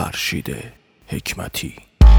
فرشید حکمتی.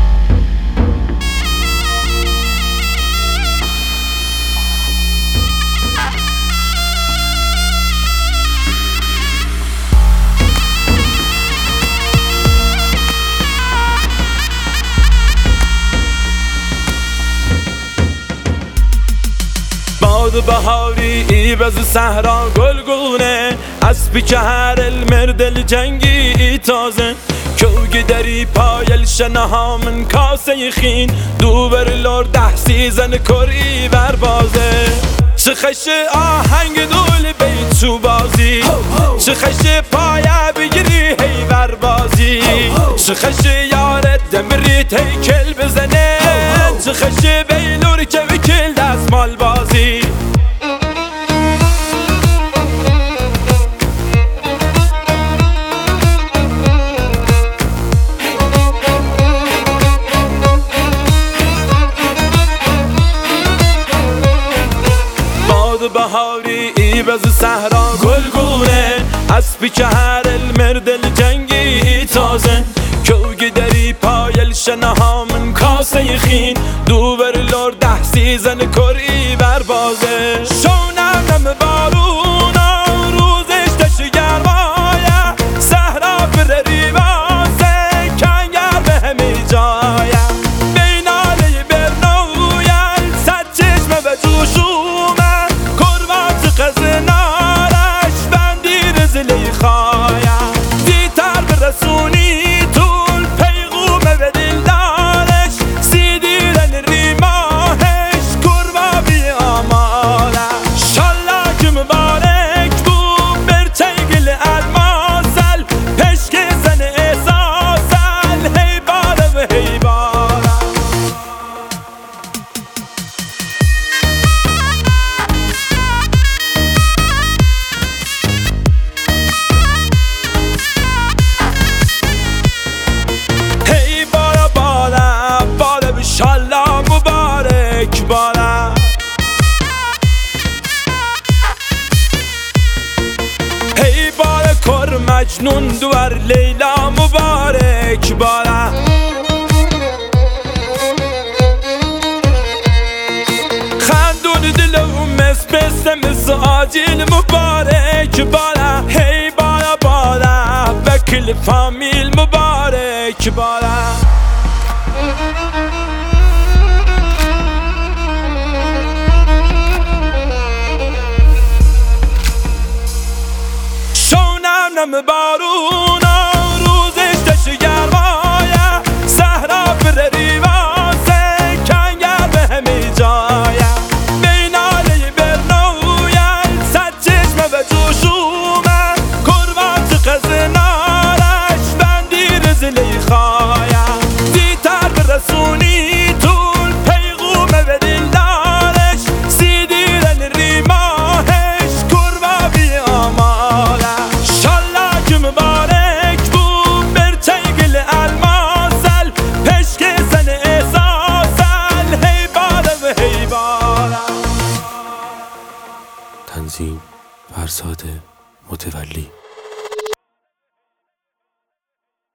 باد بهاری ایبز صحرا گلگونه اسبی که هر المردل جنگی تازه کوگی دری پایل شنها من کاسه خین دوبر لور 10 سیزن کری بر بازه چه خش آهنگ دول بیت چو بازی چه خش پایه بگیری هی بر بازی چه خش یارت دمریت هی کل بزنه چه خش بیلور که وکل دستمال بازی بهاری ایبز صحرا گلگونه اسبی که هر المردل جنگی تازه کوگی دری پایل شنها من کاسه خین دوبر لور 10 سیزن کری بر بازه شونم نم بارونا روزش تش گرمایه صحرا بر ریوازه کنگر به همی جایه بیناله برنویل صد چشمه به جوشومه نارش بندی رزلی خوایم دیتر برسونی طول پیغومه به دلدارش سیدیرن ریماهش کرما بی آمالش شالله که مبارک بود برچنگل المازل پشک زن احساسل هی باره و هی باره شالله مبارک باره هی باره کر مجنون دوار لیلا مبارک باره خندون دلو مس آجیل مبارک باره هی باره باره وکل فامیل مبارک باره نم بارونا روزش تش گرمایه صحرا بر ریوازه کنگر به همی جایه بیناله برنویل صد چشمه به جوشومه کرمات قزنارش بندی رزلی خوایم دیتر برسونی طول پیغومه به دلدارش سیدیرن ریماهش کرما بی آماله مبارک بود برچنگل المازل پشک زن احساسل هی باره و هی باره. تنظیم فرزاد متولی.